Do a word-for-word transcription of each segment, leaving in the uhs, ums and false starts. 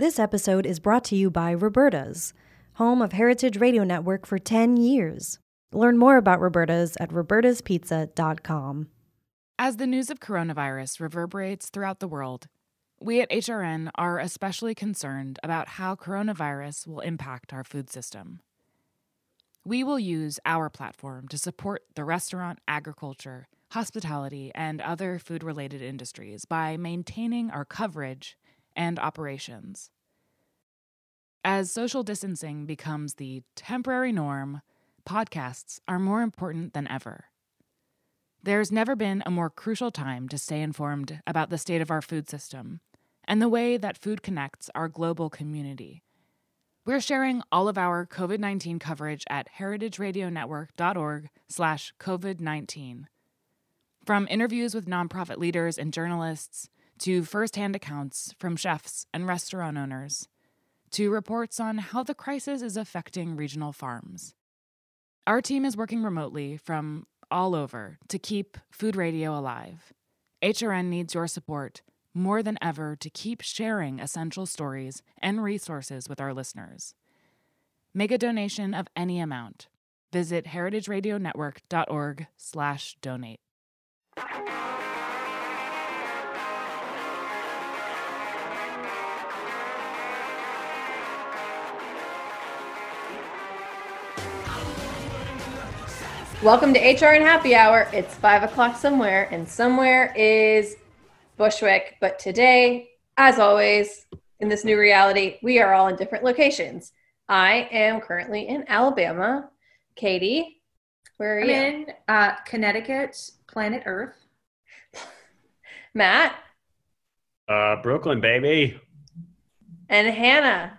This episode is brought to you by Roberta's, home of Heritage Radio Network for ten years. Learn more about Roberta's at robertas pizza dot com. As the news of coronavirus reverberates throughout the world, we at H R N are especially concerned about how coronavirus will impact our food system. We will use our platform to support the restaurant, agriculture, hospitality, and other food-related industries by maintaining our coverage and operations. As social distancing becomes the temporary norm, podcasts are more important than ever. There's never been a more crucial time to stay informed about the state of our food system and the way that food connects our global community. We're sharing all of our COVID nineteen coverage at heritageradionetwork.org slash COVID-19. From interviews with nonprofit leaders and journalists, to firsthand accounts from chefs and restaurant owners, to reports on how the crisis is affecting regional farms. Our team is working remotely from all over to keep food radio alive. H R N needs your support more than ever to keep sharing essential stories and resources with our listeners. Make a donation of any amount. Visit heritageradionetwork.org slash donate. Welcome to H R N Happy Hour. It's five o'clock somewhere, and somewhere is Bushwick. But today, as always, in this new reality, we are all in different locations. I am currently in Alabama. Katie, where are I'm you? in uh, Connecticut, planet Earth. Matt? Uh, Brooklyn, baby. And Hannah?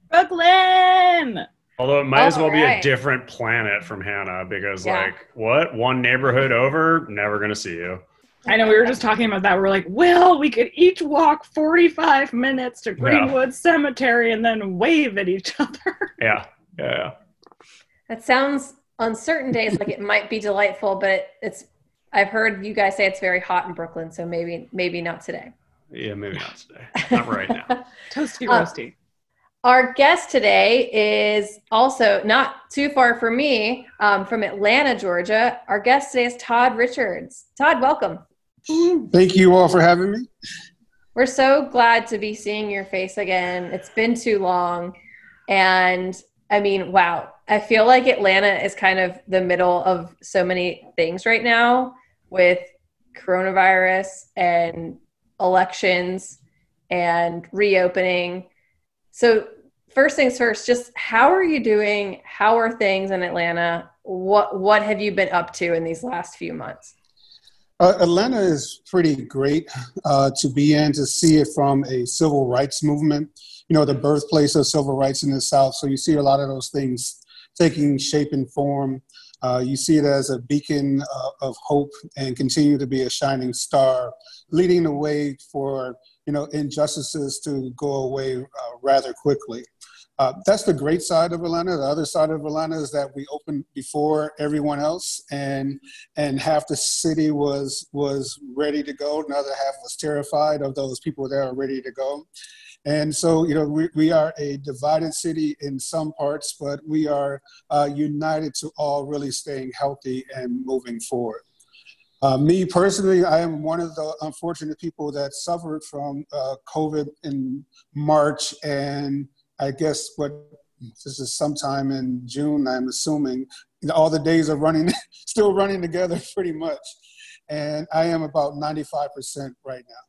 Brooklyn! Although it might All as well be right. a different planet from Hannah because, Yeah. like, what? One neighborhood over? Never going to see you. I know, we were just talking about that. We're like, well, we could each walk forty-five minutes to Greenwood Cemetery and then wave at each other. Yeah, yeah, yeah. That sounds on certain days like it might be delightful, but it's. I've heard you guys say it's very hot in Brooklyn, so maybe maybe not today. Yeah, maybe not today. Not right now. Toasty Uh, roasty. Our guest today is also not too far from me, um, from Atlanta, Georgia. Our guest today is Todd Richards. Todd, welcome. Thank you all for having me. We're so glad to be seeing your face again. It's been too long. And I mean, wow. I feel like Atlanta is kind of the middle of so many things right now with coronavirus and elections and reopening. So first things first, just how are you doing? How are things in Atlanta? What what have you been up to in these last few months? Uh, Atlanta is pretty great uh, to be in, to see it from a civil rights movement, you know, the birthplace of civil rights in the South. So you see a lot of those things taking shape and form. Uh, you see it as a beacon uh, of hope and continue to be a shining star, leading the way for, you know, injustices to go away uh, rather quickly. Uh, that's the great side of Atlanta. The other side of Atlanta is that we opened before everyone else, and and half the city was was ready to go. Another half was terrified of those people that are ready to go. And so, you know, we, we are a divided city in some parts, but we are uh, united to all really staying healthy and moving forward. Uh, me personally, I am one of the unfortunate people that suffered from uh, COVID in March, and I guess what this is sometime in June, I'm assuming. All the days are running, still running together pretty much. And I am about ninety-five percent right now.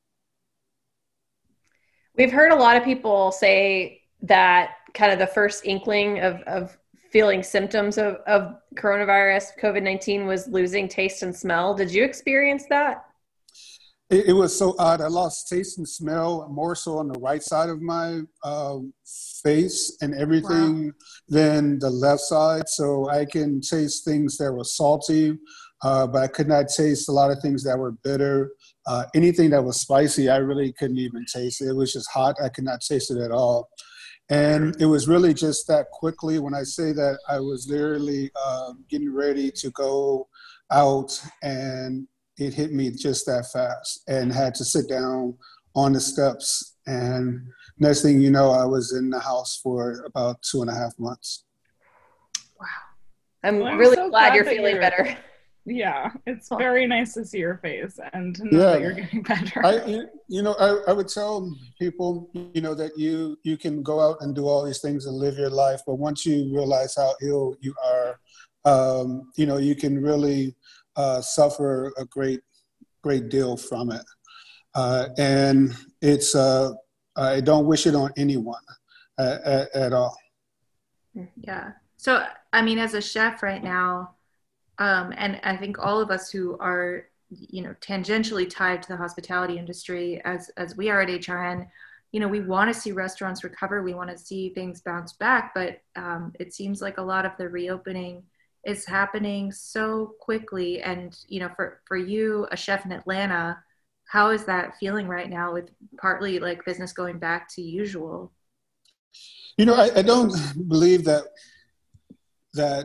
We've heard a lot of people say that kind of the first inkling of, of feeling symptoms of, of coronavirus, COVID nineteen, was losing taste and smell. Did you experience that? It, it was so odd. I lost taste and smell more so on the right side of my uh, face and everything wow. than the left side. So I can taste things that were salty, uh, but I could not taste a lot of things that were bitter. Uh, anything that was spicy, I really couldn't even taste it. It was just hot. I could not taste it at all. And it was really just that quickly. When I say that, I was literally uh, getting ready to go out, and it hit me just that fast, and had to sit down on the steps and next thing you know, I was in the house for about two and a half months. Wow. I'm Well, I'm really so glad glad you're that feeling you're- better. Yeah, it's very nice to see your face and to know Yeah. that you're getting better. I, you- you know, I, I would tell people, you know, that you you can go out and do all these things and live your life, but once you realize how ill you are, um, you know, you can really uh, suffer a great, great deal from it. Uh, and it's, uh, I don't wish it on anyone uh, at, at all. Yeah. So, I mean, as a chef right now, um, and I think all of us who are, you know, tangentially tied to the hospitality industry, as as we are at H R N, you know, we want to see restaurants recover. We want to see things bounce back, but um, it seems like a lot of the reopening is happening so quickly. And you know, for for you, a chef in Atlanta, how is that feeling right now with partly like business going back to usual? You know, I, I don't believe that that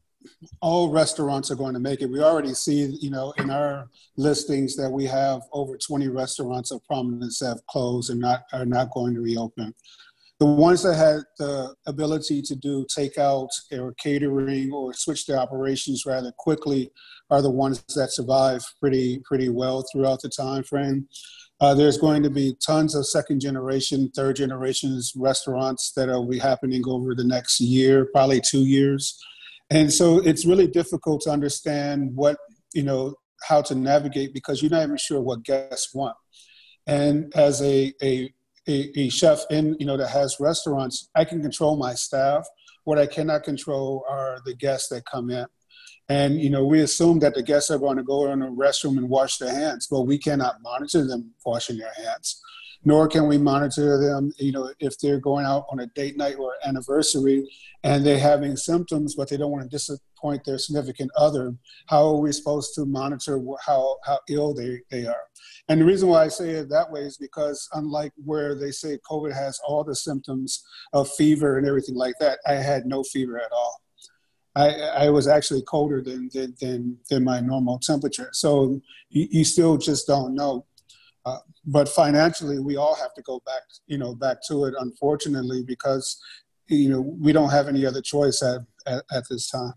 all restaurants are going to make it. We already see, you know, in our listings that we have over twenty restaurants of prominence that have closed and not are not going to reopen. The ones that had the ability to do takeout or catering or switch their operations rather quickly are the ones that survive pretty pretty well throughout the time frame. Uh, there's going to be tons of second generation, third generations restaurants that will be happening over the next year, probably two years. And so it's really difficult to understand what, you know, how to navigate because you're not even sure what guests want. And as a, a, a, a chef in, you know, that has restaurants, I can control my staff. What I cannot control are the guests that come in. And, you know, we assume that the guests are going to go in the restroom and wash their hands, but we cannot monitor them washing their hands, nor can we monitor them, you know, if they're going out on a date night or anniversary and they're having symptoms, but they don't want to disappoint their significant other. How are we supposed to monitor how, how ill they, they are? And the reason why I say it that way is because unlike where they say COVID has all the symptoms of fever and everything like that, I had no fever at all. I, I was actually colder than, than, than, than my normal temperature. So you, you still just don't know. Uh, but financially, we all have to go back, you know, back to it, unfortunately, because, you know, we don't have any other choice at, at, at this time.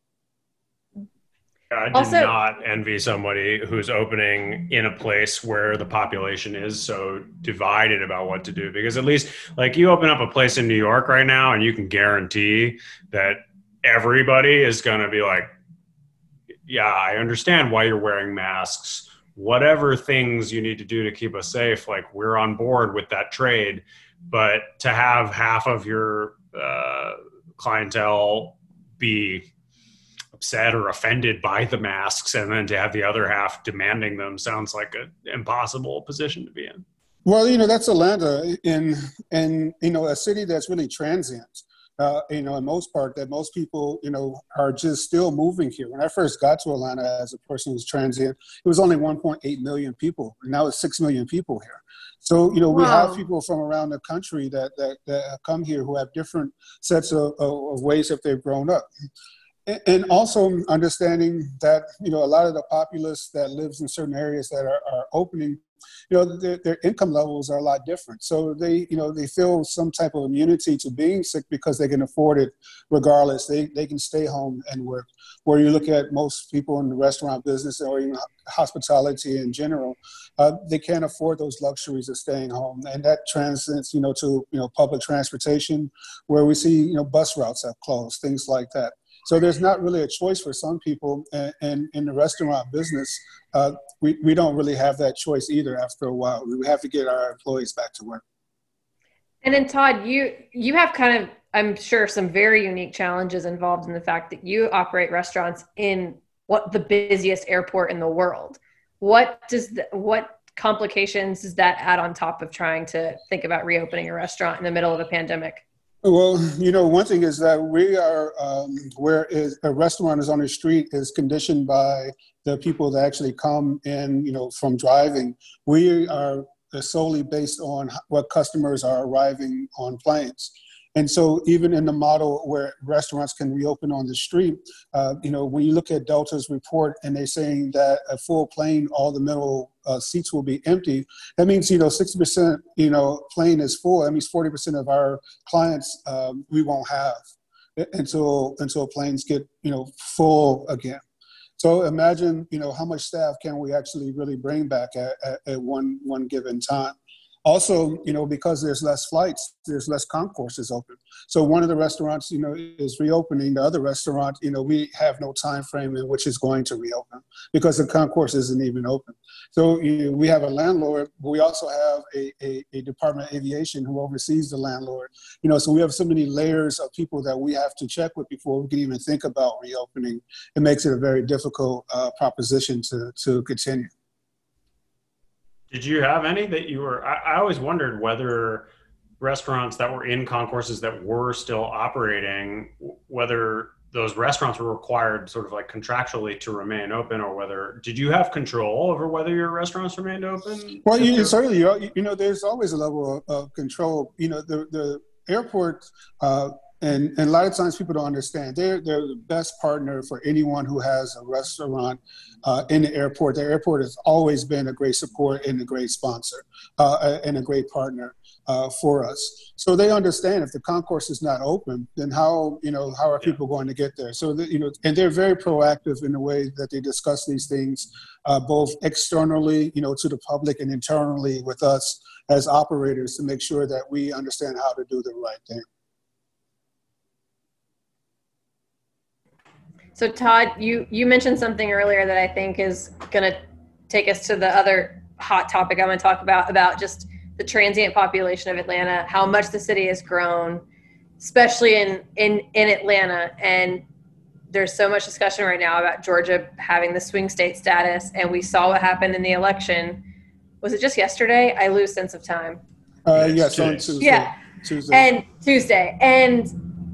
I do Also- not envy somebody who's opening in a place where the population is so divided about what to do. Because at least, like, you open up a place in New York right now and you can guarantee that everybody is going to be like, yeah, I understand why you're wearing masks. Whatever things you need to do to keep us safe, like, we're on board with that trade. But to have half of your uh, clientele be upset or offended by the masks and then to have the other half demanding them sounds like an impossible position to be in. Well, you know, that's Atlanta, in, in you know, a city that's really transient. Uh, you know, in most part, that most people, you know, are just still moving here. When I first got to Atlanta as a person who's transient, it was only one point eight million people. And now it's six million people here. So, you know, we Wow. have people from around the country that, that, that have come here who have different sets of, of, of ways that they've grown up. And, and also understanding that, you know, a lot of the populace that lives in certain areas that are, are opening, you know, their, their income levels are a lot different. So they, you know, they feel some type of immunity to being sick because they can afford it regardless. They they can stay home and work. Where you look at most people in the restaurant business or even hospitality in general, uh, they can't afford those luxuries of staying home. And that transcends, you know, to, you know, public transportation, where we see, you know, bus routes have closed, things like that. So there's not really a choice for some people. And, and in the restaurant business, uh, we, we don't really have that choice either after a while. We have to get our employees back to work. And then Todd, you you have kind of, I'm sure, some very unique challenges involved in the fact that you operate restaurants in what the busiest airport in the world. What does the, what complications does that add on top of trying to think about reopening a restaurant in the middle of a pandemic? Well, you know, one thing is that we are, um, where is, a restaurant is on the street is conditioned by the people that actually come in, you know, from driving. We are solely based on what customers are arriving on planes. And so even in the model where restaurants can reopen on the street, uh, you know, when you look at Delta's report and they're saying that a full plane, all the middle uh, seats will be empty, that means, you know, sixty percent, you know, plane is full. That means forty percent of our clients um, we won't have until, until planes get, you know, full again. So imagine, you know, how much staff can we actually really bring back at, at, at one, one given time. Also, you know, because there's less flights, there's less concourses open. So one of the restaurants, you know, is reopening. The other restaurant, you know, we have no time frame in which is going to reopen because the concourse isn't even open. So you know, we have a landlord, but we also have a, a, a Department of Aviation who oversees the landlord. You know, so we have so many layers of people that we have to check with before we can even think about reopening. It makes it a very difficult uh, proposition to, to continue. Did you have any that you were, I, I always wondered whether restaurants that were in concourses that were still operating, whether those restaurants were required sort of like contractually to remain open, or whether, did you have control over whether your restaurants remained open? Well, you, certainly, you, you know, there's always a level of, of control. You know, the, the airport, uh, And, and a lot of times people don't understand. They're, they're the best partner for anyone who has a restaurant uh, in the airport. The airport has always been a great support and a great sponsor uh, and a great partner uh, for us. So they understand if the concourse is not open, then how, you know, how are people going to get there? So, that, you know, and they're very proactive in the way that they discuss these things, uh, both externally, you know, to the public and internally with us as operators to make sure that we understand how to do the right thing. So Todd, you, you mentioned something earlier that I think is going to take us to the other hot topic I want to talk about, about just the transient population of Atlanta, how much the city has grown, especially in, in, in Atlanta. And there's so much discussion right now about Georgia having the swing state status. And we saw what happened in the election. Was it just yesterday? I lose sense of time. Uh, yes, on Tuesday. Yeah. Tuesday. And Tuesday. And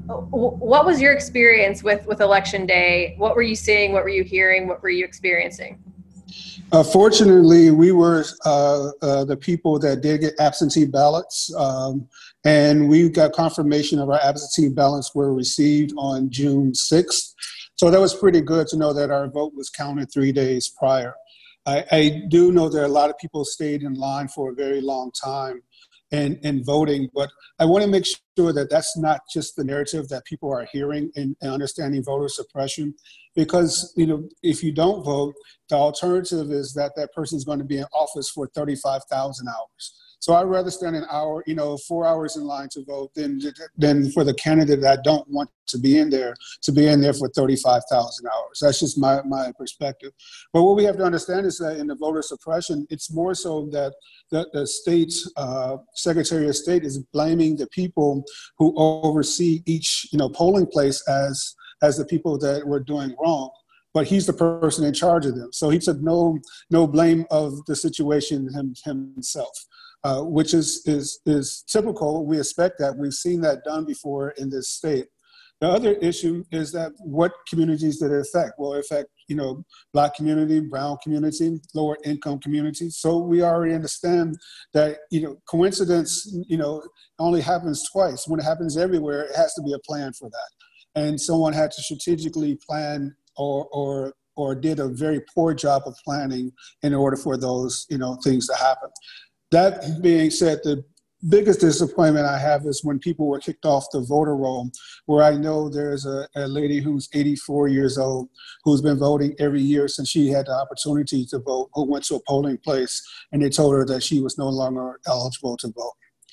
what was your experience with, with Election Day? What were you seeing? What were you hearing? What were you experiencing? Uh, fortunately, we were uh, uh, the people that did get absentee ballots, um, and we got confirmation of our absentee ballots were received on June sixth. So that was pretty good to know that our vote was counted three days prior. I, I do know that a lot of people stayed in line for a very long time and, and voting, but I want to make sure that that's not just the narrative that people are hearing and, and understanding voter suppression, because, you know, if you don't vote, the alternative is that that person is going to be in office for thirty-five thousand hours. So I'd rather stand an hour, you know, four hours in line to vote than, than for the candidate that I don't want to be in there, to be in there for thirty-five thousand hours. That's just my, my perspective. But what we have to understand is that in the voter suppression, it's more so that the, the state uh, Secretary of State is blaming the people who oversee each, you know, polling place as, as the people that were doing wrong. But he's the person in charge of them. So he took no, no blame of the situation him, himself. Uh, which is, is, is typical. We expect that. We've seen that done before in this state. The other issue is that what communities did it affect? Well, it affect, you know, Black community, brown community, lower income communities. So we already understand that, you know, coincidence, you know, only happens twice. When it happens everywhere, it has to be a plan for that. And someone had to strategically plan or, or, or did a very poor job of planning in order for those, you know, things to happen. That being said, the biggest disappointment I have is when people were kicked off the voter roll, where I know there's a, a lady who's eighty-four years old, who's been voting every year since she had the opportunity to vote, who went to a polling place and they told her that she was no longer eligible to vote.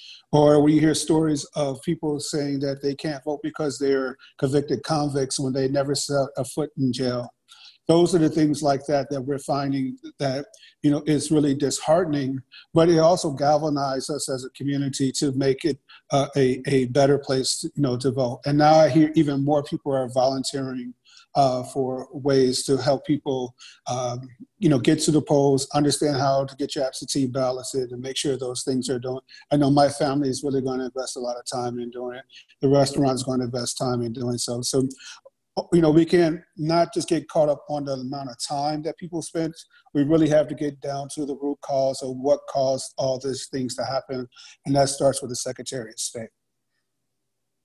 Or we hear stories of people saying that they can't vote because they're convicted convicts when they never set a foot in jail. Those are the things like that that we're finding that, you know, is really disheartening, but it also galvanized us as a community to make it uh, a, a better place, to, you know, to vote. And now I hear even more people are volunteering uh, for ways to help people, um, you know, get to the polls, understand how to get your absentee ballots in and make sure those things are done. I know my family is really going to invest a lot of time in doing it. The restaurant is going to invest time in doing so. So, you know, we can't not just get caught up on the amount of time that people spent. We really have to get down to the root cause of what caused all these things to happen. And that starts with the Secretary of State.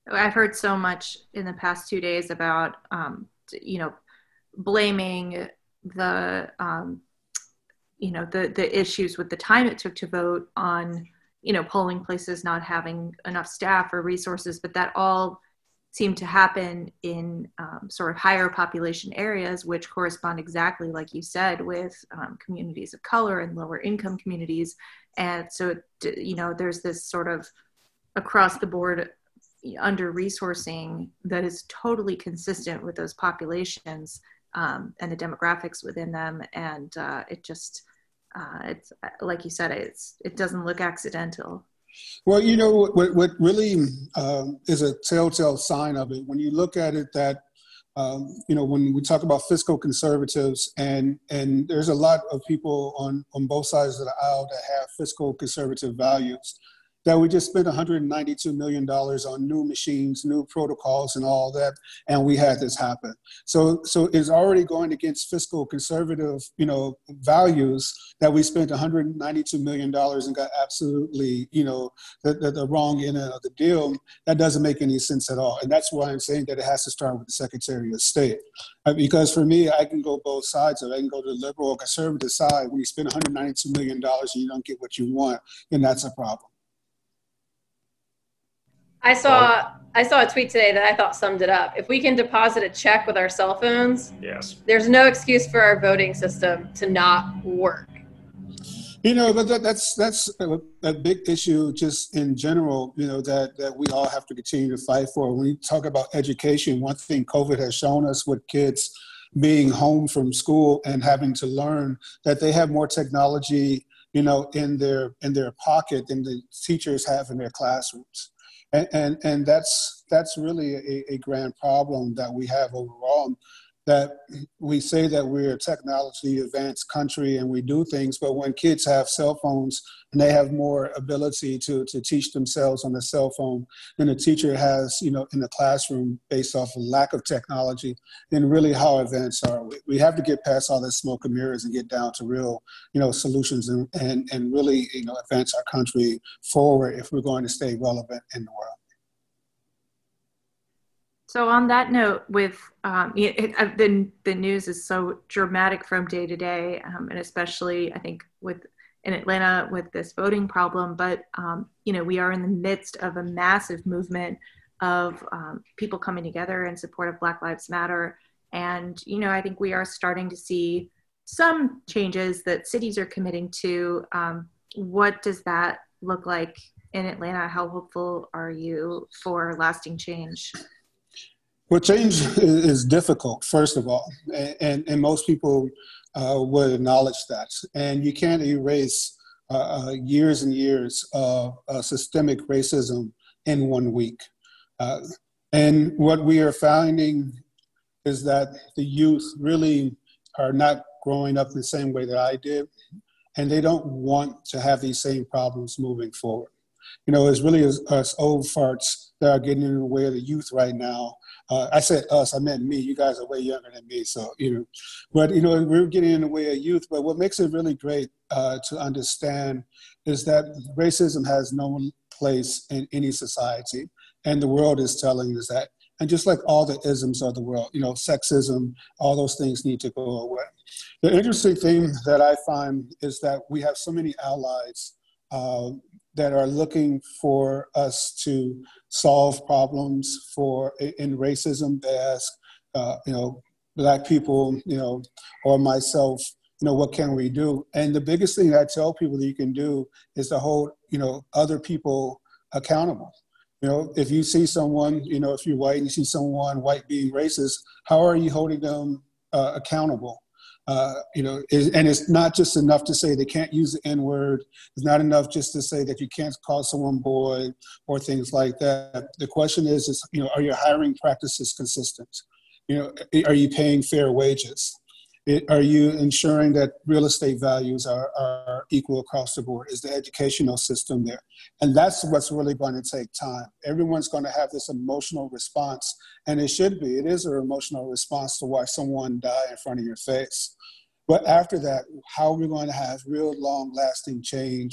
I've heard so much in the past two days about, um, you know, blaming the, um, you know, the, the issues with the time it took to vote on, you know, polling places not having enough staff or resources, but that all seemed to happen in um, sort of higher population areas, which correspond exactly, like you said, with um, communities of color and lower income communities. And so, you know, there's this sort of across the board under resourcing that is totally consistent with those populations um, and the demographics within them. And uh, it just, uh, it's like you said, it's, it doesn't look accidental. Well, you know, what, what really um, is a telltale sign of it, when you look at it that, um, you know, when we talk about fiscal conservatives, and, and there's a lot of people on, on both sides of the aisle that have fiscal conservative values, that we just spent one hundred ninety-two million dollars on new machines, new protocols and all that, and we had this happen. So so it's already going against fiscal conservative, you know, values that we spent one hundred ninety-two million dollars and got absolutely, you know, the, the, the wrong end of the deal. That doesn't make any sense at all. And that's why I'm saying that it has to start with the Secretary of State. Uh, because for me, I can go both sides of it. I can go to the liberal or conservative side. When you spend one hundred ninety-two million dollars and you don't get what you want, then that's a problem. I saw I saw a tweet today that I thought summed it up. If we can deposit a check with our cell phones, yes, there's no excuse for our voting system to not work. You know, but that, that's that's a, a big issue just in general, you know, that, that we all have to continue to fight for. When we talk about education, one thing COVID has shown us with kids being home from school and having to learn, that they have more technology, you know, in their in their pocket than the teachers have in their classrooms. And, and and that's that's really a, a grand problem that we have overall, that we say that we're a technology advanced country and we do things, but when kids have cell phones and they have more ability to, to teach themselves on the cell phone than a teacher has, you know, in the classroom based off of lack of technology, then really how advanced are we? We have to get past all the smoke and mirrors and get down to real, you know, solutions and, and, and really, you know, advance our country forward if we're going to stay relevant in the world. So on that note, with um, it, it, the, the news is so dramatic from day to day, um, and especially I think with in Atlanta with this voting problem, but um, you know, we are in the midst of a massive movement of um, people coming together in support of Black Lives Matter. And, you know, I think we are starting to see some changes that cities are committing to. Um, what does that look like in Atlanta? How hopeful are you for lasting change? Well, change is difficult, first of all, and, and most people uh, would acknowledge that. And you can't erase uh, years and years of uh, systemic racism in one week. Uh, and what we are finding is that the youth really are not growing up the same way that I did, and they don't want to have these same problems moving forward. You know, it's really us, us old farts that are getting in the way of the youth right now. Uh, I said us, I meant me. You guys are way younger than me, so, you know. But, you know, we're getting in the way of youth. But what makes it really great uh, to understand is that racism has no place in any society. And the world is telling us that. And just like all the isms of the world, you know, sexism, all those things need to go away. The interesting thing that I find is that we have so many allies uh, that are looking for us to solve problems for in racism. They ask, uh, you know, Black people, you know, or myself, you know, what can we do? And the biggest thing that I tell people that you can do is to hold, you know, other people accountable. You know, if you see someone, you know, if you're white and you see someone white being racist, how are you holding them uh, accountable? Uh, you know, it, and it's not just enough to say they can't use the N-word. It's not enough just to say that you can't call someone boy or things like that. The question is, is, you know, are your hiring practices consistent? You know, are you paying fair wages? It, are you ensuring that real estate values are, are equal across the board? Is the educational system there? And that's what's really going to take time. Everyone's going to have this emotional response, and it should be. It is an emotional response to watch someone die in front of your face. But after that, how are we going to have real long-lasting change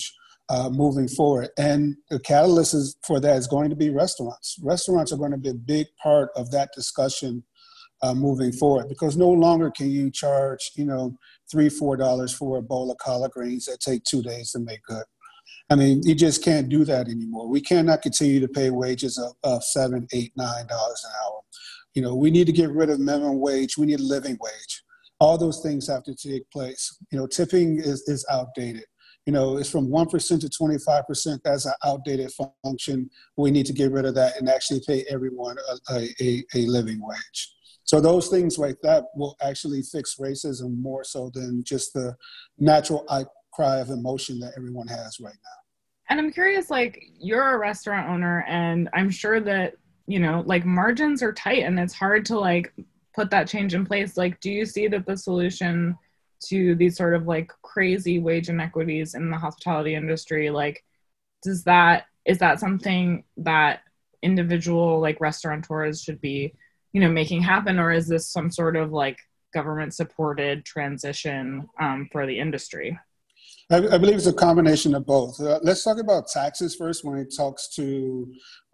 uh, moving forward. And the catalyst is, for that is going to be restaurants. Restaurants are going to be a big part of that discussion uh, moving forward, because no longer can you charge, you know, three, four dollars for a bowl of collard greens that take two days to make good. I mean, you just can't do that anymore. We cannot continue to pay wages of, of seven, eight, nine dollars an hour. You know, we need to get rid of minimum wage. We need a living wage. All those things have to take place. You know, tipping is, is outdated. You know, it's from one percent to twenty-five percent. That's an outdated function. We need to get rid of that and actually pay everyone a, a, a living wage. So those things like that will actually fix racism more so than just the natural outcry of emotion that everyone has right now. And I'm curious, like, you're a restaurant owner, and I'm sure that, you know, like, margins are tight and it's hard to, like, put that change in place. Like, do you see that the solution to these sort of, like, crazy wage inequities in the hospitality industry, like, does that, is that something that individual, like, restaurateurs should be, you know, making happen? Or is this some sort of, like, government supported transition um, for the industry? I, I believe it's a combination of both. Uh, let's talk about taxes first when it talks to,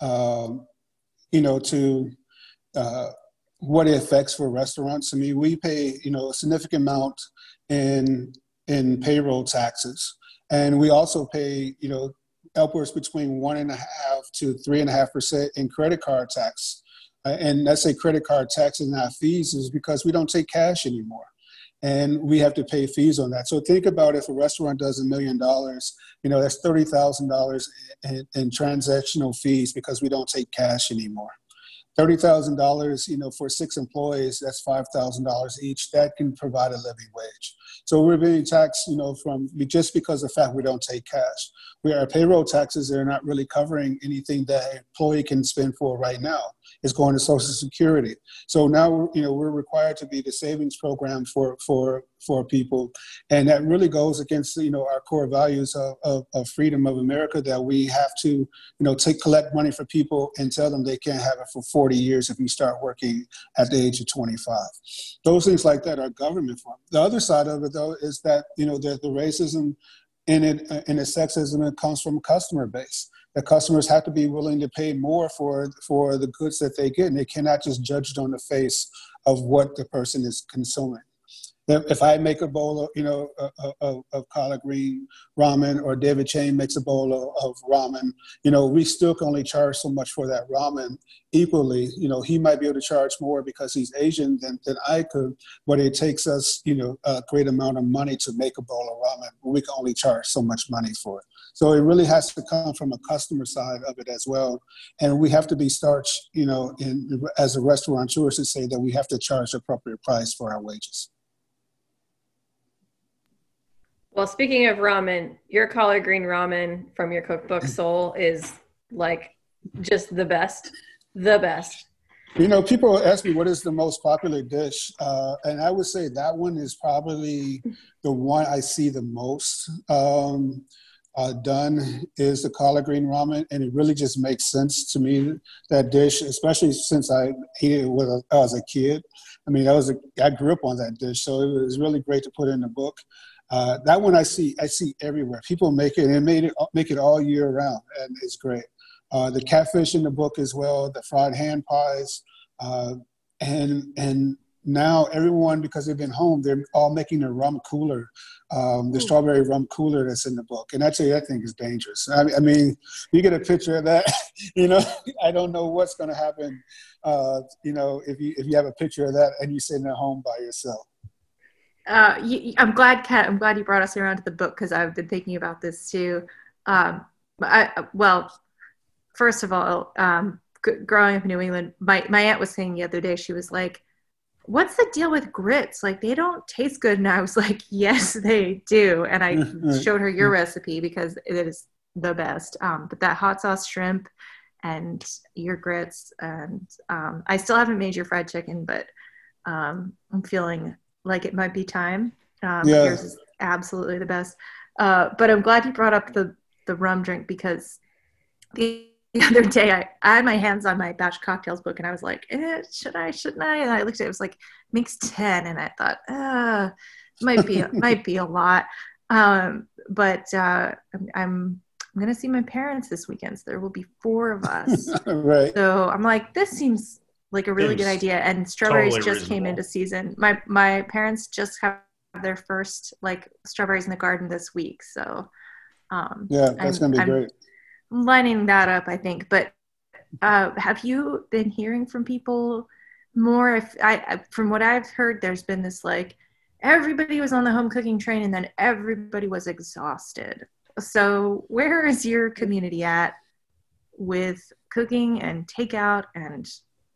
um, you know, to uh, what it affects for restaurants. I mean, we pay, you know, a significant amount in in payroll taxes. And we also pay, you know, upwards between one and a half to three and a half percent in credit card tax. Uh, and that's a credit card tax and not fees, is because we don't take cash anymore. And we have to pay fees on that. So think about if a restaurant does a million dollars, you know, that's thirty thousand dollars in, in transactional fees because we don't take cash anymore. thirty thousand dollars, you know, for six employees, that's five thousand dollars each. That can provide a living wage. So we're being taxed, you know, from just because of the fact we don't take cash. We are payroll taxes that are not really covering anything that an employee can spend for right now. It's going to Social Security. So now, you know, we're required to be the savings program for for for people, and that really goes against, you know, our core values of, of, of freedom of America, that we have to, you know, take collect money for people and tell them they can't have it for forty years if you start working at the age of twenty-five. Those things like that are government funded. The other side of it, though, is that, you know, the, the racism in it and the sexism, it comes from a customer base. The customers have to be willing to pay more for for the goods that they get, and they cannot just judge it on the face of what the person is consuming. If I make a bowl of, you know, of, of, of collard green ramen, or David Chang makes a bowl of, of ramen, you know, we still can only charge so much for that ramen equally. You know, he might be able to charge more because he's Asian than, than I could, but it takes us, you know, a great amount of money to make a bowl of ramen. We can only charge so much money for it. So it really has to come from a customer side of it as well. And we have to be starch, you know, in, as a restaurateur, to say that we have to charge the appropriate price for our wages. Well, speaking of ramen, your collard green ramen from your cookbook, Soul, is like just the best, the best. You know, people ask me what is the most popular dish, uh, and I would say that one is probably the one I see the most um, uh, done is the collard green ramen, and it really just makes sense to me, that dish, especially since I ate it when I was a kid. I mean, I was a, I grew up on that dish, so it was really great to put in the book. Uh, that one I see I see everywhere. People make it and made it make it all year round, and it's great. Uh, the catfish in the book as well, the fried hand pies, uh, and and now everyone, because they've been home, they're all making a rum cooler, um, the strawberry rum cooler that's in the book. And actually, that thing is dangerous. I, I mean, you get a picture of that, you know, I don't know what's going to happen, uh, you know, if you if you have a picture of that and you're sitting at home by yourself. Uh, you, I'm glad, Kat, I'm glad you brought us around to the book, because I've been thinking about this too. Um, I, well, first of all, um, g- growing up in New England, my, my aunt was saying the other day, she was like, what's the deal with grits? Like, they don't taste good. And I was like, yes, they do. And I showed her your recipe because it is the best. Um, but that hot sauce shrimp and your grits, and um, I still haven't made your fried chicken, but um, I'm feeling like it might be time. Um, yeah. Yours is absolutely the best. Uh, but I'm glad you brought up the, the rum drink, because the, the other day I, I had my hands on my batch cocktails book, and I was like, eh, should I, shouldn't I? And I looked at it, it was like, makes ten. And I thought, uh, might be, might be a lot. Um, but uh, I'm, I'm I'm gonna see my parents this weekend. So there will be four of us. Right. So I'm like, this seems like a really Seems good idea. And strawberries totally just came reasonable. into season. My my parents just have their first like strawberries in the garden this week. So um, Yeah, that's I'm, gonna be I'm great. lining that up, I think. But uh, have you been hearing from people more? If I, I from what I've heard, there's been this like everybody was on the home cooking train and then everybody was exhausted. So where is your community at with cooking and takeout and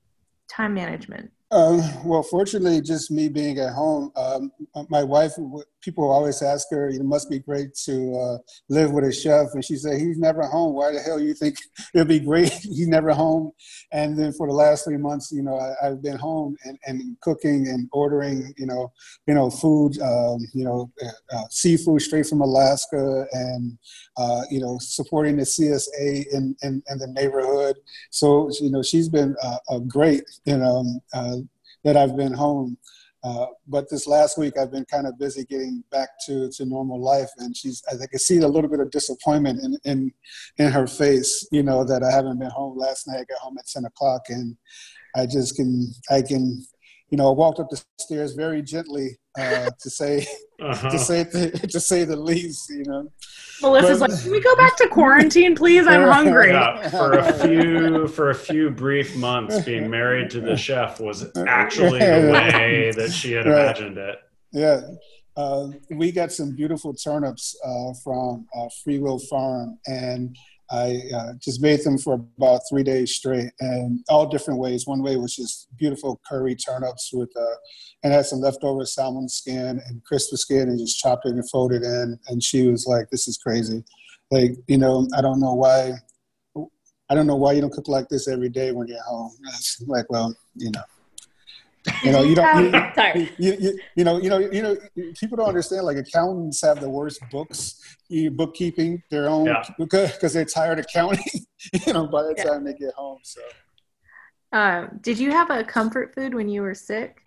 time management? Um, well, fortunately, just me being at home, um, my wife, people always ask her, it must be great to uh, live with a chef. And she said, he's never home. Why the hell you think it'll be great? He's never home. And then for the last three months, you know, I, I've been home and, and cooking and ordering, you know, you know, food, um, you know, uh, seafood straight from Alaska and, uh, you know, supporting the C S A in, in, in the neighborhood. So, you know, she's been uh, a great, you know, uh, that I've been home. Uh, but this last week, I've been kind of busy getting back to, to normal life. And she's, I can see a little bit of disappointment in, in, in her face, you know, that I haven't been home. Last night, I got home at ten o'clock and I just can, I can, you know, I walked up the stairs very gently uh, to say, uh-huh. to say, to say the least, you know. Melissa's but, like, can we go back to quarantine, please? I'm hungry. Yeah, for a few for a few brief months, being married to the chef was actually the way that she had right. imagined it. Yeah. Uh, we got some beautiful turnips uh, from uh, Free Will Farm, and I uh, just made them for about three days straight, and all different ways. One way was just beautiful curry turnips with, uh, and had some leftover salmon skin and crispy skin, and just chopped it and folded in. And she was like, "This is crazy. Like, you know, I don't know why. I don't know why you don't cook like this every day when you're home." Like, well, you know. You know, you don't. You, you, you, you know, you know, you know. People don't understand. Like accountants have the worst books, you bookkeeping their own yeah. because because they're tired of counting. You know, by the yeah. time they get home. So, um, did you have a comfort food when you were sick?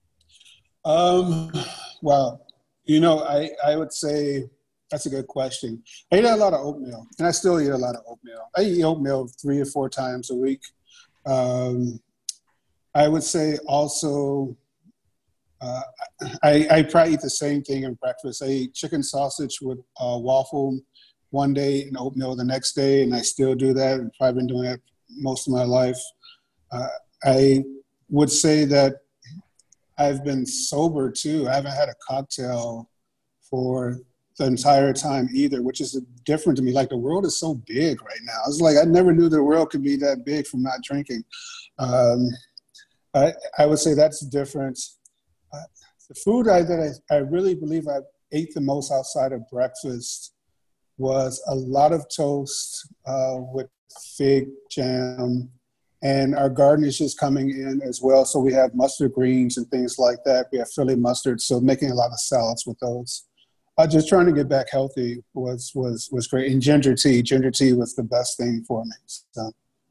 Um, well, you know, I I would say that's a good question. I eat a lot of oatmeal, and I still eat a lot of oatmeal. I eat oatmeal three or four times a week. Um, I would say also, uh, I, I probably eat the same thing in breakfast. I eat chicken sausage with uh, waffle one day and oatmeal the next day, and I still do that. I've probably been doing that most of my life. Uh, I would say that I've been sober too. I haven't had a cocktail for the entire time either, which is different to me. Like the world is so big right now. It's like I never knew the world could be that big from not drinking. Um, I, I would say that's different. Uh, the food I, that I, I really believe I ate the most outside of breakfast was a lot of toast uh, with fig jam. And our garden is just coming in as well. So we have mustard greens and things like that. We have Philly mustard. So making a lot of salads with those. Uh, just trying to get back healthy was, was, was great. And ginger tea. Ginger tea was the best thing for me. So.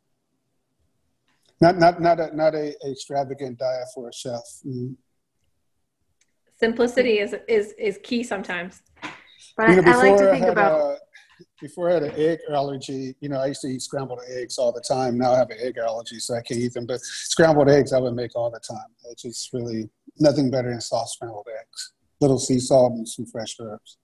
Not not not a not a, a extravagant diet for a chef. Mm. Simplicity is is is key sometimes. But you know, I, I like to think I about a, before I had an egg allergy. You know, I used to eat scrambled eggs all the time. Now I have an egg allergy, so I can't eat them. But scrambled eggs I would make all the time. It's just really nothing better than soft scrambled eggs. Little sea salt and some fresh herbs.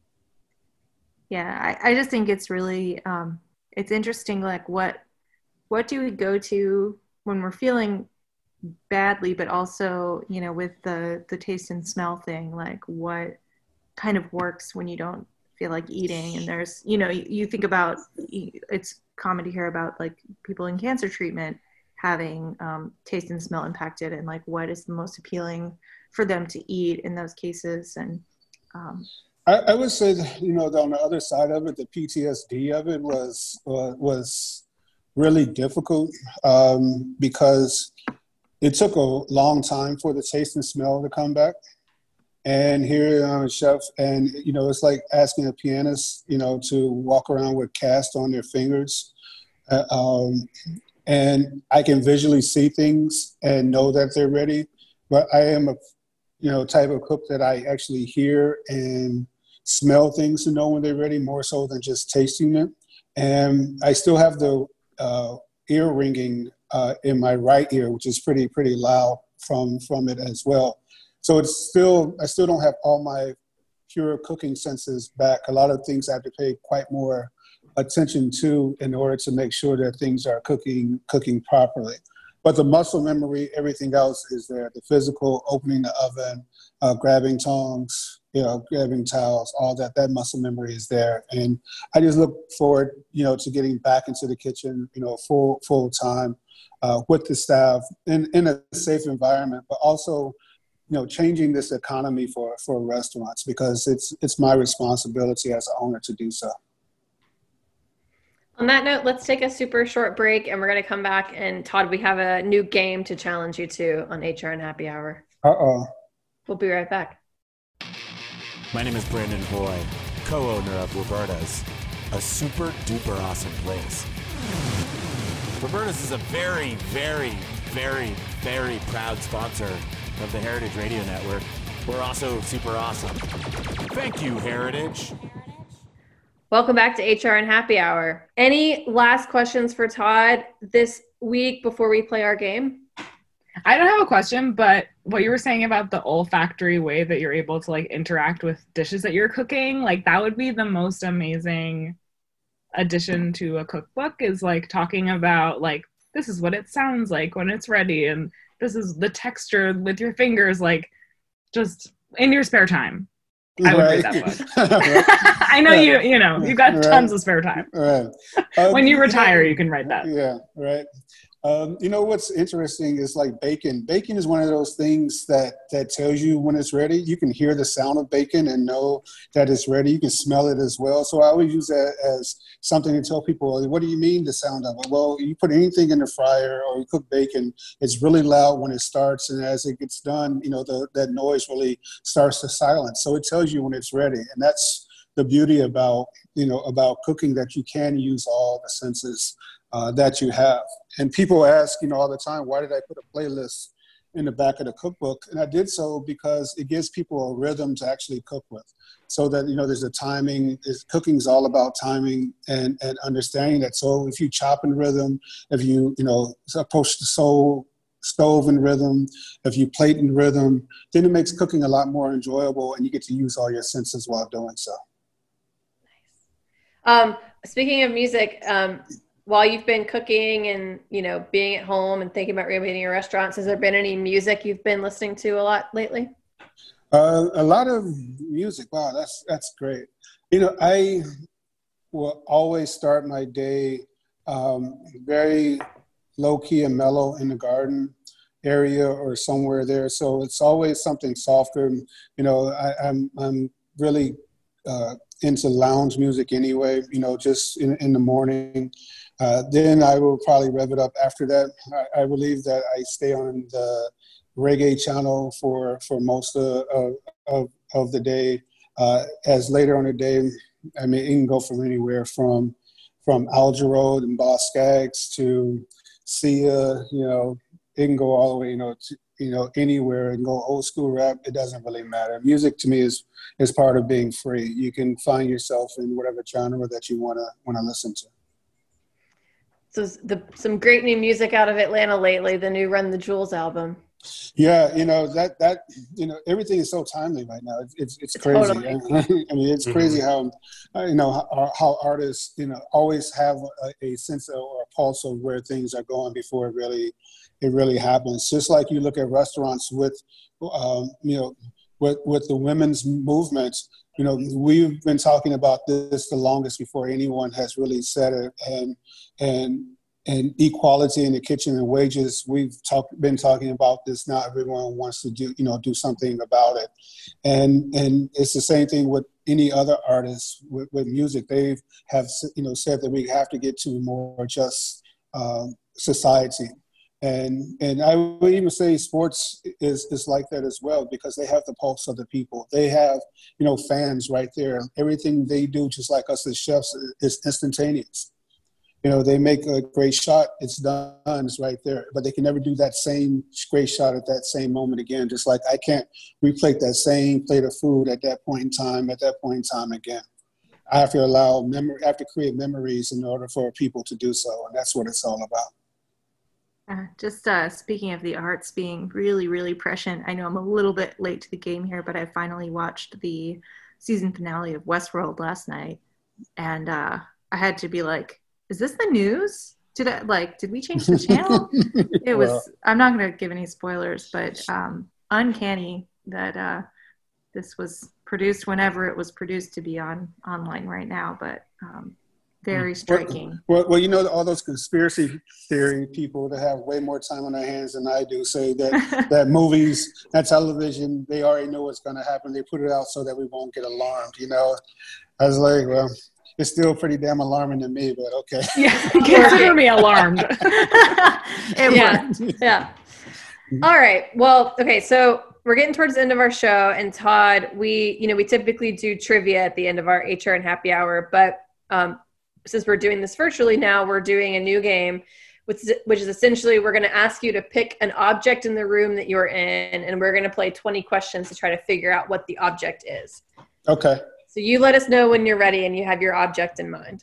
Yeah, I, I just think it's really um, it's interesting. Like what what do we go to when we're feeling badly, but also, you know, with the, the taste and smell thing, like what kind of works when you don't feel like eating? And there's, you know, you, you think about, it's common to hear about like people in cancer treatment having um, taste and smell impacted, and like what is the most appealing for them to eat in those cases. And um, I, I would say that, you know, on the other side of it, the P T S D of it was, uh, was, really difficult um, because it took a long time for the taste and smell to come back. And here I'm a chef, and you know, it's like asking a pianist, you know, to walk around with cast on their fingers. Uh, um, and I can visually see things and know that they're ready, but I am a, you know, type of cook that I actually hear and smell things to know when they're ready more so than just tasting it. And I still have the uh, ear ringing uh, in my right ear, which is pretty, pretty loud from, from it as well. So it's still, I still don't have all my pure cooking senses back. A lot of things I have to pay quite more attention to in order to make sure that things are cooking, cooking properly. But the muscle memory, everything else is there. The physical, opening the oven, uh, grabbing tongs, you know, grabbing towels, all that, that muscle memory is there. And I just look forward, you know, to getting back into the kitchen, you know, full, full time uh, with the staff in, in a safe environment, but also, you know, changing this economy for, for restaurants, because it's, it's my responsibility as an owner to do so. On that note, let's take a super short break, and we're going to come back. And Todd, we have a new game to challenge you to on H R N Happy Hour. Uh-oh. We'll be right back. My name is Brandon Hoy, co-owner of Roberta's, a super duper awesome place. Roberta's is a very, very, very, very proud sponsor of the Heritage Radio Network. We're also super awesome. Thank you, Heritage. Welcome back to H R N Happy Hour. Any last questions for Todd this week before we play our game? I don't have a question, but what you were saying about the olfactory way that you're able to like interact with dishes that you're cooking, like that would be the most amazing addition to a cookbook, is like talking about like, this is what it sounds like when it's ready, and this is the texture with your fingers, like just in your spare time. I would read that book. I know you, you know, you've got right. tons of spare time. Right. Um, when you retire, you can write that. Yeah, right. Um, you know, what's interesting is like bacon. Bacon is one of those things that, that tells you when it's ready. You can hear the sound of bacon and know that it's ready. You can smell it as well. So I always use that as something to tell people, what do you mean the sound of it? Well, you put anything in the fryer or you cook bacon, it's really loud when it starts. And as it gets done, you know, the, that noise really starts to silence. So it tells you when it's ready. And that's the beauty about, you know, about cooking, that you can use all the senses Uh, that you have. And people ask, you know, all the time, why did I put a playlist in the back of the cookbook? And I did so because it gives people a rhythm to actually cook with, so that, you know, there's a timing. Cooking is all about timing and, and understanding that. So if you chop in rhythm, if you, you know, approach the soul, stove in rhythm, if you plate in rhythm, then it makes cooking a lot more enjoyable, and you get to use all your senses while doing so. Nice. Um, speaking of music, um, while you've been cooking and, you know, being at home and thinking about renovating your restaurants, has there been any music you've been listening to a lot lately? Uh, a lot of music. Wow, that's that's great. You know, I will always start my day um, very low-key and mellow in the garden area or somewhere there. So it's always something softer. You know, I, I'm I'm really uh, into lounge music anyway, you know, just in, in the morning. Uh, then I will probably rev it up after that. I, I believe that I stay on the reggae channel for, for most of, of, of the day. Uh, as later on the day, I mean, it can go from anywhere from from Al Jarreau and Boss Skaggs to Sia, you know, it can go all the way, you know, to, you know, anywhere, and go old school rap. It doesn't really matter. Music to me is is part of being free. You can find yourself in whatever genre that you wanna wanna listen to. So the, some great new music out of Atlanta lately, the new Run the Jewels album. Yeah, you know, that, that you know, everything is so timely right now. It's it's, it's crazy. Totally. I mean, it's crazy how, you know, how, how artists, you know, always have a, a sense of, or a pulse of where things are going before it really, it really happens. Just like you look at restaurants with, um, you know, with, with the women's movement. You know, we've been talking about this the longest before anyone has really said it, and and and equality in the kitchen and wages. We've talk, been talking about this. Now everyone wants to do, you know, do something about it, and and it's the same thing with any other artists with, with music. They have, you know, said that we have to get to more just um, society. And and I would even say sports is, is like that as well, because they have the pulse of the people. They have, you know, fans right there. Everything they do, just like us as chefs, is instantaneous. You know, they make a great shot, it's done, it's right there. But they can never do that same great shot at that same moment again. Just like I can't replate that same plate of food at that point in time, at that point in time again. I have to allow memory, I have to create memories in order for people to do so. And that's what it's all about. Uh, just uh, speaking of the arts being really, really prescient, I know I'm a little bit late to the game here, but I finally watched the season finale of Westworld last night. And uh, I had to be like, is this the news? Did I like, did we change the channel? It was, well, I'm not going to give any spoilers, but um, uncanny that uh, this was produced whenever it was produced to be on online right now, but um, very striking. Well, well, well, you know, all those conspiracy theory people that have way more time on their hands than I do say that, that movies and television, they already know what's going to happen. They put it out so that we won't get alarmed, you know? I was like, well, it's still pretty damn alarming to me, but okay. Yeah, consider me alarmed. It yeah. Yeah. All right. Well, okay. So we're getting towards the end of our show, and Todd, we, you know, we typically do trivia at the end of our H R N happy hour, but um, since we're doing this virtually now, we're doing a new game, which is, which is essentially we're going to ask you to pick an object in the room that you're in, and we're going to play twenty questions to try to figure out what the object is. Okay. So you let us know when you're ready and you have your object in mind.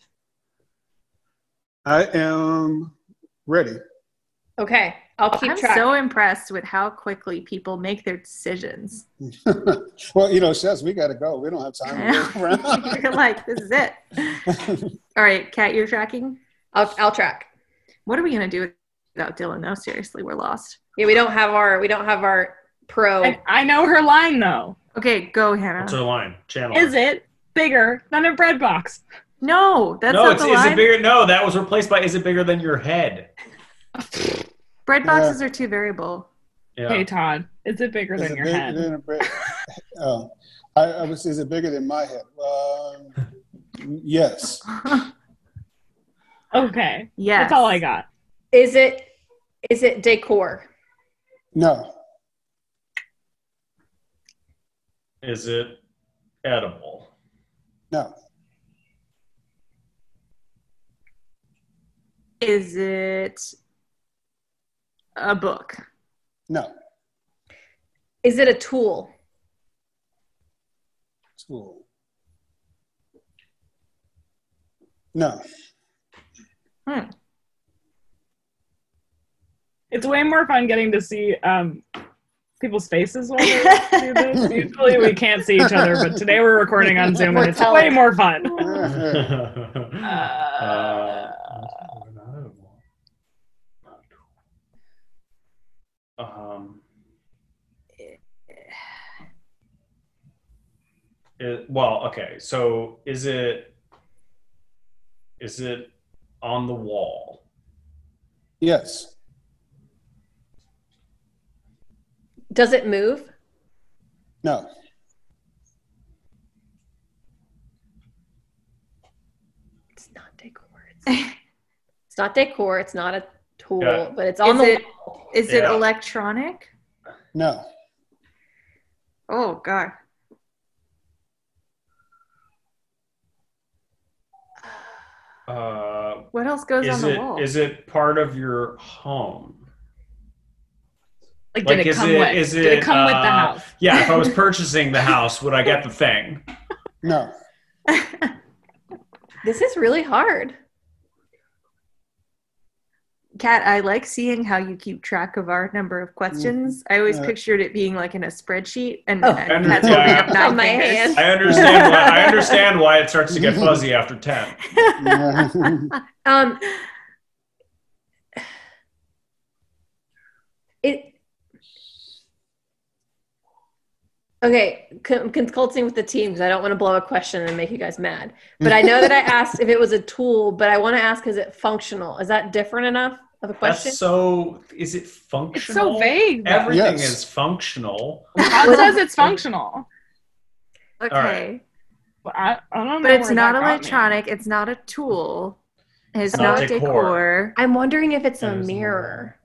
I am ready. Okay. I'll keep I'm track. I'm so impressed with how quickly people make their decisions. Well, you know, chefs, we got to go. We don't have time to wait around. You're like, this is it. All right, Kat, you're tracking? I'll, I'll track. What are we going to do without Dylan? No, seriously, we're lost. Yeah, we don't have our, we don't have our pro. I, I know her line, though. Okay, go, Hannah. What's her line? Channel. Is it bigger than a bread box? No, that's no, not it's, the is line. it bigger? No, that was replaced by is it bigger than your head? Bread boxes yeah. are too variable. Yeah. Hey, Todd, is it bigger is than it your big, head? Than a bread? Oh, I, I was. Is it bigger than my head? Um, yes. Okay. Yes. That's all I got. Is it? Is it decor? No. Is it edible? No. Is it a book? No. Is it a tool? Tool. No. Hmm. It's way more fun getting to see um, people's faces while we do this. Usually we can't see each other, but today we're recording on Zoom and it's way more fun. uh, um, it, well, okay. So is it is it on the wall? Yes. Does it move? No. It's not decor. It's, it's not decor. It's not a tool, yeah. but it's on is the it, wall. Is yeah. it electronic? No. Oh, God. Uh, what else goes is on the it, wall? Is it part of your home? Like, did like, it come it, with? Is did it, it come uh, with the house? Yeah, if I was purchasing the house, would I get the thing? No. This is really hard. Kat, I like seeing how you keep track of our number of questions. I always uh, pictured it being like in a spreadsheet, and, oh, and Kat's holding up nine my fingers. hand. I understand. Why, I understand why it starts to get fuzzy after ten. um, it. Okay, I'm consulting with the team because I don't want to blow a question and make you guys mad. But I know that I asked if it was a tool, but I want to ask, is it functional? Is that different enough of a question? That's so, is it functional? It's so vague. Everything yes. is functional. How says it's functional? Okay. Right. Well, I, I don't know. But it's not that electronic. It's not a tool. It's, it's not, not decor. decor. I'm wondering if it's a It mirror.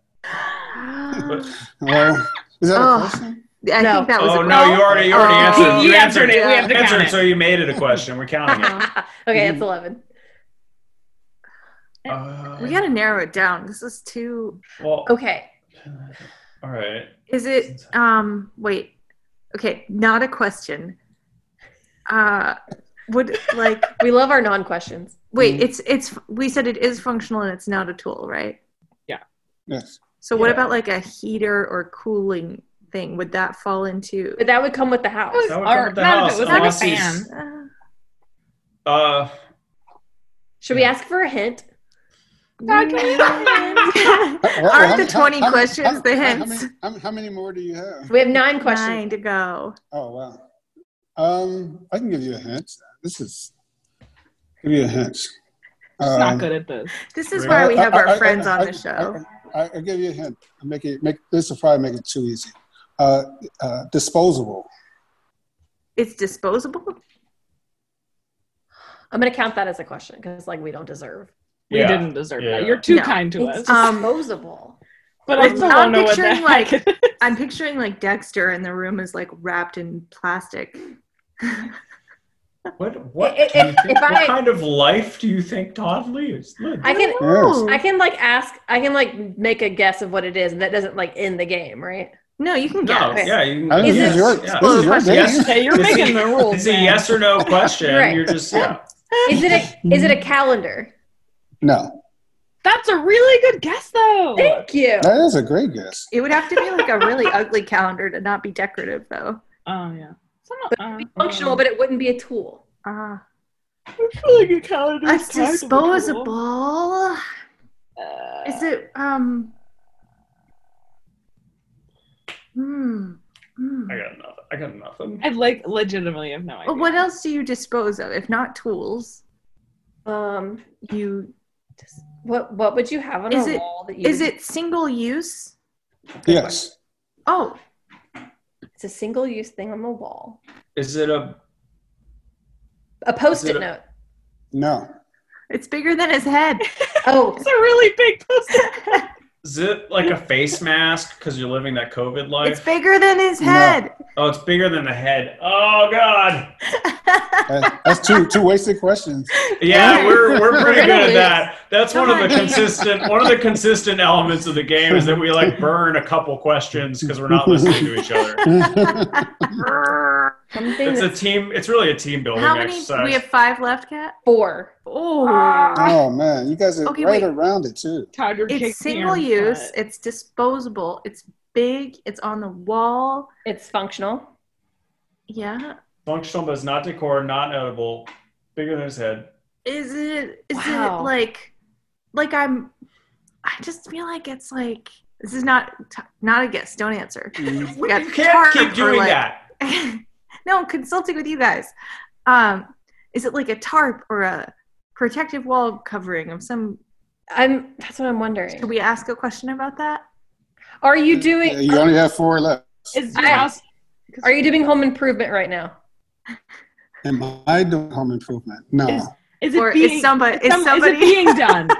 Well, is that oh. a question? I no. think that was oh, a no, you already, you already oh. answered. You You answered answered it. We have to answered count it, it. so you made it a question. We're counting it. Okay, it's eleven. Uh, We gotta narrow it down. This is too. well, Okay. all right. Is it? Um. Wait. Okay. Not a question. Uh. Would like. We love our non-questions. Wait. It's it's. We said it is functional and it's not a tool, right? Yes. So what Yeah. about like a heater or cooling thing? Would that fall into? But that would come with the house. That would come Or with the not house, if it was like a unless he's- fan. Uh, Uh, Should we ask for a hint? Aren't the twenty questions the How hints? many, how, how many more do you have? We have nine questions. Nine to go. Oh, wow. Um, I can give you a hint. This is, give you a hint. She's Um, not good at this. This is Really? why we have I- our I- I- friends on I- the show. I, I, I'll give you a hint. Make it, make, this will probably make it too easy. Uh, uh, disposable. It's disposable. I'm gonna count that as a question because like we don't deserve. We yeah. didn't deserve Yeah. that. You're too No. kind to It's us. Um, disposable. but I I'm still don't know what the picturing, heck like- it is. I'm picturing like Dexter, and the room is like wrapped in plastic. what what, If- do you if- think- if I- what kind of life do you think Todd leads? I can Yes. I can like ask I can like make a guess of what it is and that doesn't like end the game, right? No, you can No, guess. yeah, you I can think Is this it- is your, yeah. this is your Yes. game. Yes. Yeah, you're It's making a- the rules. It's a man. yes or no question. Right. You're just yeah. Is it a is it a calendar? No, That's a really good guess, though. Thank you. that is a great guess. It would have to be like a really ugly calendar to not be decorative, though. Oh yeah. Some, But uh, it'd be functional, but it wouldn't be a tool. Ah, I feel like a calendar. it's disposable. Uh, Is it um? Hmm. hmm. I got nothing. I got nothing. I like legitimately have no idea. Well, what else do you dispose of if not tools? Um, You what what would you have on Is a it- wall that you? is would- it single use? Yes. Oh, It's a single use thing on the wall. Is it a A post-it Is it a- note. No. it's bigger than his head. Oh, It's a really big poster. is it like a face mask because you're living that COVID life? It's bigger than his No. head. Oh, it's bigger than the head. Oh God. That- that's two two wasted questions. Yeah, we're we're pretty We're good gonna at lose. that. That's one of the Come on. consistent one of the consistent elements of the game is that we like burn a couple questions because we're not listening to each other. something It's a that's team. It's really a team building How many? exercise. We have five left, Kat. four. Oh, Oh man, you guys are Okay, right wait. around it too. Todd, you're kicking it's me single in the use. butt. It's disposable. It's big. It's on the wall. It's functional. Yeah. Functional, but it's not decor, not edible. Bigger than his head. Is it? Is Wow. it like? Like I'm. I just feel like it's like this is not t- not a guess. Don't answer. Mm. We got You can't tarp keep or, doing like- that. No, I'm consulting with you guys. Um, is it like a tarp or a protective wall covering of some? I'm. That's what I'm wondering. Should we ask a question about that? Are you doing? You only have four left. Is your I- house? Are you doing home improvement right now? Am I doing home improvement? No. Is- Is it Or being? is somebody? Is some- somebody? Is it being done?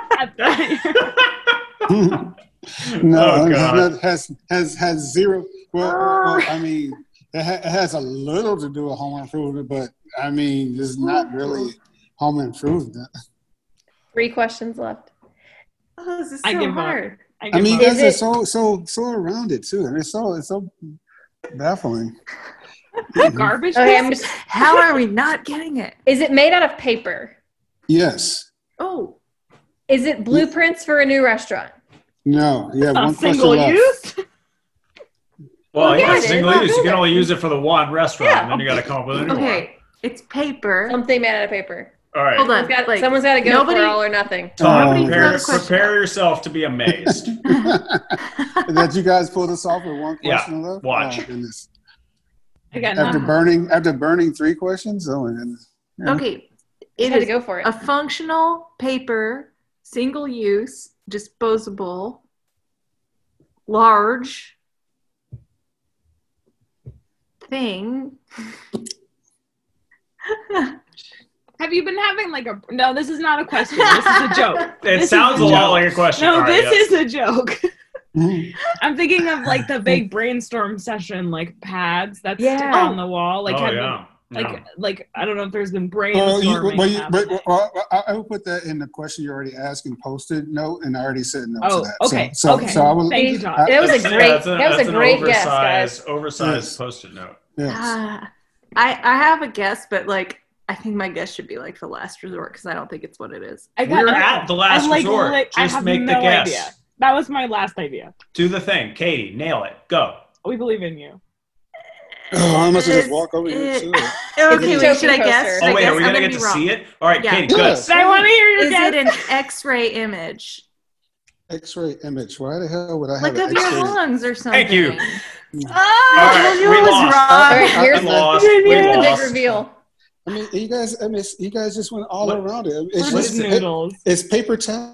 No, Oh, it God. has, has has zero. Well, Ah. well I mean, it, ha- it has a little to do with home improvement, but I mean, it's not really home improvement. Three questions left. Oh, this is I so give up. hard. I I give mean, up. you guys Is are it- so so so around it too, and it's so it's so baffling. garbage. Okay, I'm can? just. How are we not getting it? Is it made out of paper? Yes. Oh, Is it blueprints for a new restaurant? No. You have A one single question left. use. Well, yeah, yeah, it is. single Well, use. You can okay. only use it for the one restaurant, Yeah. and then you got to come up with a new one. okay. It's paper. Something made out of paper. All right. Hold on. Someone's got, like, someone's got to go nobody- for all or nothing. Todd, Nobody's prepare, got a question. prepare yourself to be amazed. That you guys pulled us off with one Yeah, question left. watch. Oh, goodness. I got After nothing. burning after burning three questions. Oh my goodness. Yeah. Okay. Just It had to is go for it. a functional paper, single use, disposable, large thing. Have you been having like a? No, this is not a question. This is a joke. It This is sounds a joke. lot like a question. No, All right, this yeah. is a joke. Mhm. I'm thinking of like the big brainstorm session, like pads that stick Yeah. on the wall. Like, Oh have yeah. Like, No. like I don't know if there's been Well, you, brainstorming. well, you, but, happening. well, I, I would put that in the question you already asked and posted note, and I already said no Oh, to that. okay, So, so, okay. so I will. Thank you, Todd. I- That was a That's- great. that's a- that was that's a an great guess, guys. oversized, oversized Yes. post-it note. Yes. Ah, I I have a guess, but like I think my guess should be like the last resort because I don't think it's what it is. I got We're nothing. at the last I, like, resort. li- I Just have make the no guess. idea. That was my last idea. Do the thing, Katie. Nail it. Go. We believe in you. Oh, I must just It's- walk over here it- too. Okay, It's wait, a should I token guess? poster. Should I Oh wait, guess? are we I'm gonna gonna get be to wrong. see it? All right, Yeah. Katie, Yes. good. I want to hear your Is guess. it an X-ray image, X-ray image. Why the hell would I have like an of your X-ray? lungs or something? Thank you. Oh, All right, I knew we it was lost. wrong. All right, I- here's We the, lost. here's We the big lost. reveal. I mean, you guys. I mean, you guys just went all What- around it. It's What just is it- noodles? it's paper towel.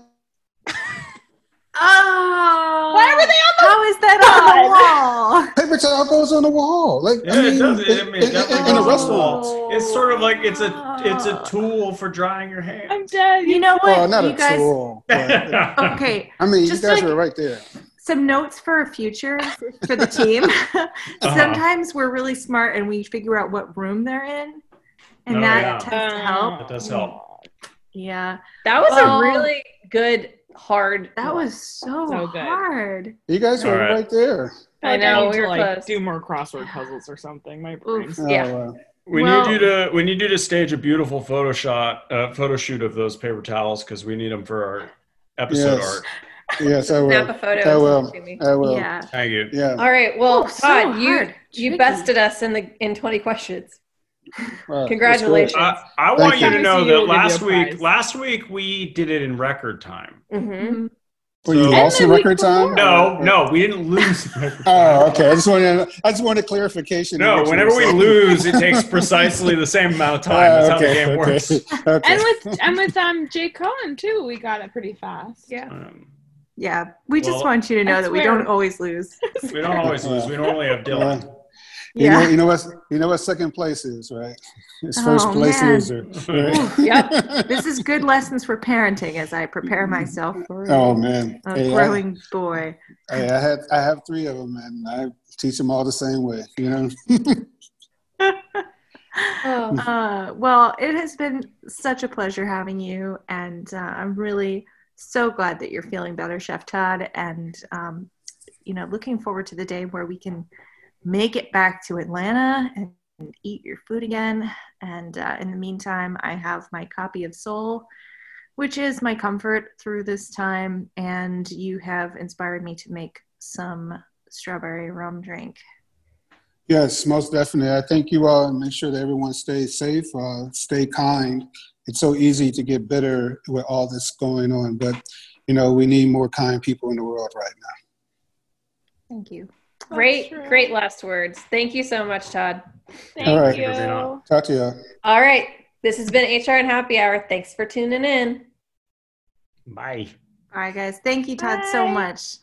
Oh, Why were they on the- How is that on the wall? Paper towel goes on the wall. Like Yeah, I mean, it does. It, I mean, it in- definitely in, in a goes on the restaurant. wall. It's sort of like it's a it's a tool for drying your hair. I'm dead. You know what? Well, not you a guys. tool. But, Okay, I mean, Just you guys like- were right there. some notes for a future for the team. Sometimes we're really smart and we figure out what room they're in, and Oh, that yeah. tends to help. That does help. Yeah, That was Well, a really good hard. that one. was so, So good. hard. You guys were All right. right there. I, I know, need we to were like close. do more crossword puzzles or something. My brain. Oof. Oh, Yeah. wow. We Well- need you to we need you to stage a beautiful photo shot, uh, photo shoot of those paper towels because we need them for our episode Yes. art. Yes, I will. Snap a photo. I and will. send it to me. I will. Yeah. Thank you. Yeah. All right. Well, Oh, so Todd, you hard. you Tricky. bested us in the in twenty questions. Wow, that's Congratulations. great. I, I Thank want you you. to know Promise you that we'll give you last a week prize. last week we did it in record time. Mm-hmm. Well, you So- lost And in the week record time? before. No, no, we didn't lose. in record time. Oh, okay. I just wanted. I just wanted clarification. No, What you whenever were we saying. lose, it takes precisely the same amount of time. That's Oh, how the okay, game okay, works. okay. And with and with um Jay Cohen too, we got it pretty fast. Yeah. Um, Yeah, we just Well, want you to know I that we swear. don't always lose. we don't always lose. We normally have Dylan. You Yeah. know, you know what? You know what second place is, right? It's first Oh, place man. loser. Right? Yep. This is good lessons for parenting as I prepare myself for Oh man. a Hey, I, growing boy. hey, I had I have three of them, and I teach them all the same way. You know. Oh. Uh, well, it has been such a pleasure having you, and uh, I'm really so glad that you're feeling better, Chef Todd, and um, you know, looking forward to the day where we can make it back to Atlanta and, and eat your food again. And uh, in the meantime, I have my copy of Soul, which is my comfort through this time, and you have inspired me to make some strawberry rum drink. Yes, most definitely. I thank you all, and make sure that everyone stays safe, uh, stay kind. It's so easy to get bitter with all this going on, but you know we need more kind people in the world right now. Thank you. Great, true. great last words. Thank you so much, Todd. Thank All right. you. Talk to you. All right. This has been H R and Happy Hour. Thanks for tuning in. Bye. All right, guys. Thank you, Todd, so Bye. much.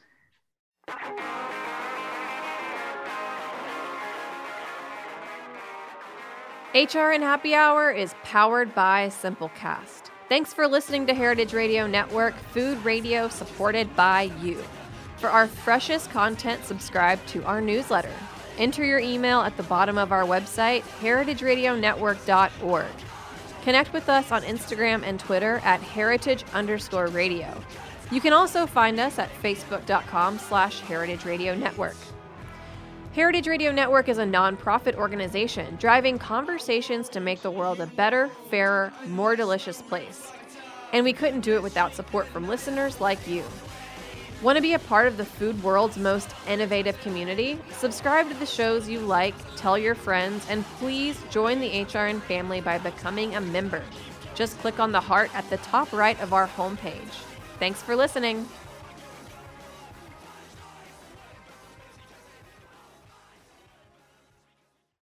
H R and Happy Hour is powered by Simplecast. Thanks for listening to Heritage Radio Network, food radio supported by you. For our freshest content, subscribe to our newsletter. Enter your email at the bottom of our website, heritage radio network dot org. Connect with us on Instagram and Twitter at heritage underscore radio. You can also find us at facebook.com slash heritage radio network. Heritage Radio Network is a nonprofit organization driving conversations to make the world a better, fairer, more delicious place. And we couldn't do it without support from listeners like you. Want to be a part of the food world's most innovative community? Subscribe to the shows you like, tell your friends, and please join the H R N family by becoming a member. Just click on the heart at the top right of our homepage. Thanks for listening.